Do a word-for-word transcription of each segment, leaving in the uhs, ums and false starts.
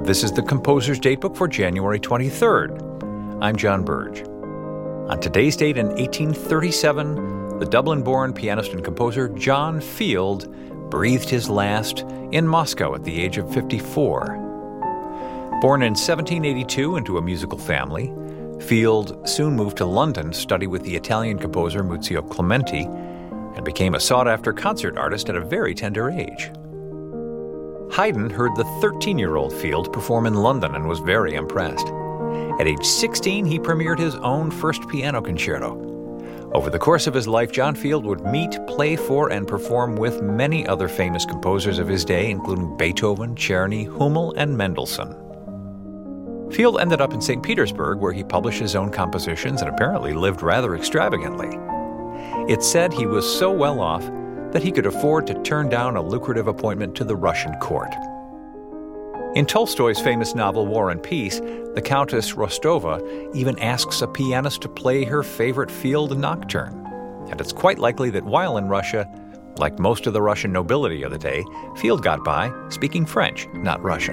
This is the Composer's Datebook for January twenty-third. I'm John Burge. On today's date in eighteen thirty-seven, the Dublin-born pianist and composer John Field breathed his last in Moscow at the age of fifty-four. Born in seventeen eighty-two into a musical family, Field soon moved to London to study with the Italian composer Muzio Clementi and became a sought-after concert artist at a very tender age. Haydn heard the thirteen-year-old Field perform in London and was very impressed. At age sixteen, he premiered his own first piano concerto. Over the course of his life, John Field would meet, play for, and perform with many other famous composers of his day, including Beethoven, Czerny, Hummel, and Mendelssohn. Field ended up in Saint Petersburg, where he published his own compositions and apparently lived rather extravagantly. It's said he was so well off that he could afford to turn down a lucrative appointment to the Russian court. In Tolstoy's famous novel War and Peace, the Countess Rostova even asks a pianist to play her favorite Field nocturne. And it's quite likely that while in Russia, like most of the Russian nobility of the day, Field got by speaking French, not Russian.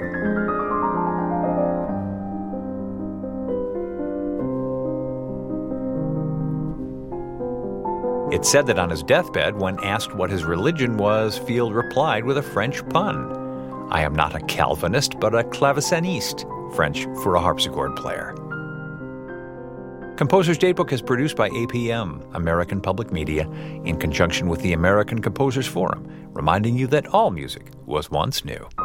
It's said that on his deathbed, when asked what his religion was, Field replied with a French pun. I am not a Calvinist, but a claveciniste, French for a harpsichord player. Composer's Datebook is produced by A P M, American Public Media, in conjunction with the American Composers Forum, reminding you that all music was once new.